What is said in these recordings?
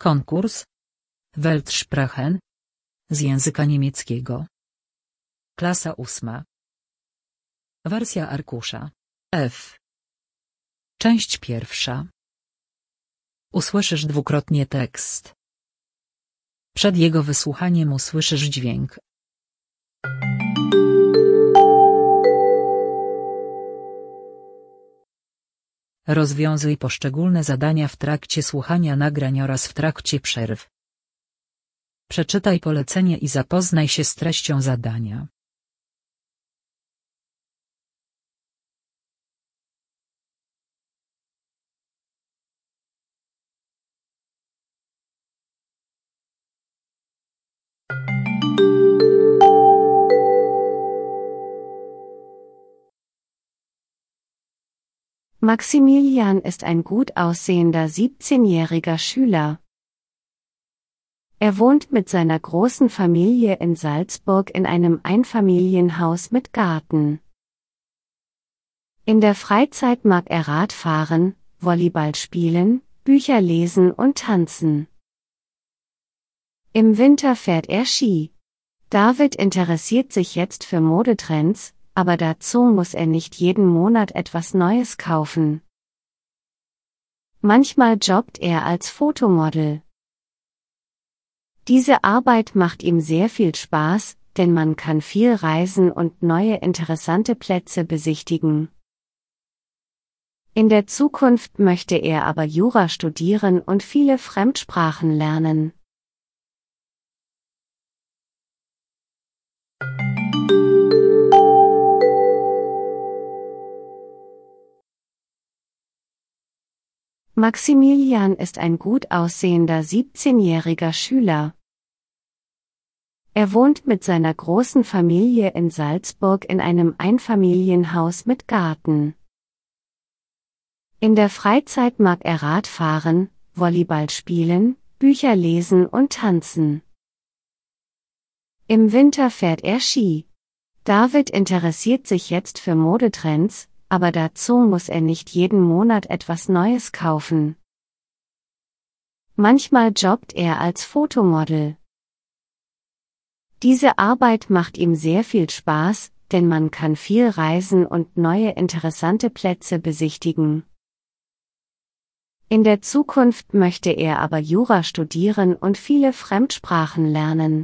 Konkurs. Weltsprachen. Z języka niemieckiego. Klasa 8. Wersja arkusza. F. Część pierwsza. Usłyszysz dwukrotnie tekst. Przed jego wysłuchaniem usłyszysz dźwięk. Rozwiązuj poszczególne zadania w trakcie słuchania nagrań oraz w trakcie przerw. Przeczytaj polecenie i zapoznaj się z treścią zadania. Maximilian ist ein gut aussehender 17-jähriger Schüler. Er wohnt mit seiner großen Familie in Salzburg in einem Einfamilienhaus mit Garten. In der Freizeit mag er Radfahren, Volleyball spielen, Bücher lesen und tanzen. Im Winter fährt er Ski. David interessiert sich jetzt für Modetrends, aber dazu muss er nicht jeden Monat etwas Neues kaufen. Manchmal jobbt er als Fotomodel. Diese Arbeit macht ihm sehr viel Spaß, denn man kann viel reisen und neue interessante Plätze besichtigen. In der Zukunft möchte er aber Jura studieren und viele Fremdsprachen lernen. Maximilian ist ein gut aussehender 17-jähriger Schüler. Er wohnt mit seiner großen Familie in Salzburg in einem Einfamilienhaus mit Garten. In der Freizeit mag er Radfahren, Volleyball spielen, Bücher lesen und tanzen. Im Winter fährt er Ski. David interessiert sich jetzt für Modetrends, aber dazu muss er nicht jeden Monat etwas Neues kaufen. Manchmal jobbt er als Fotomodel. Diese Arbeit macht ihm sehr viel Spaß, denn man kann viel reisen und neue interessante Plätze besichtigen. In der Zukunft möchte er aber Jura studieren und viele Fremdsprachen lernen.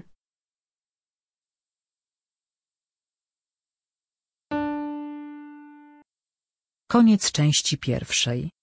Koniec części pierwszej.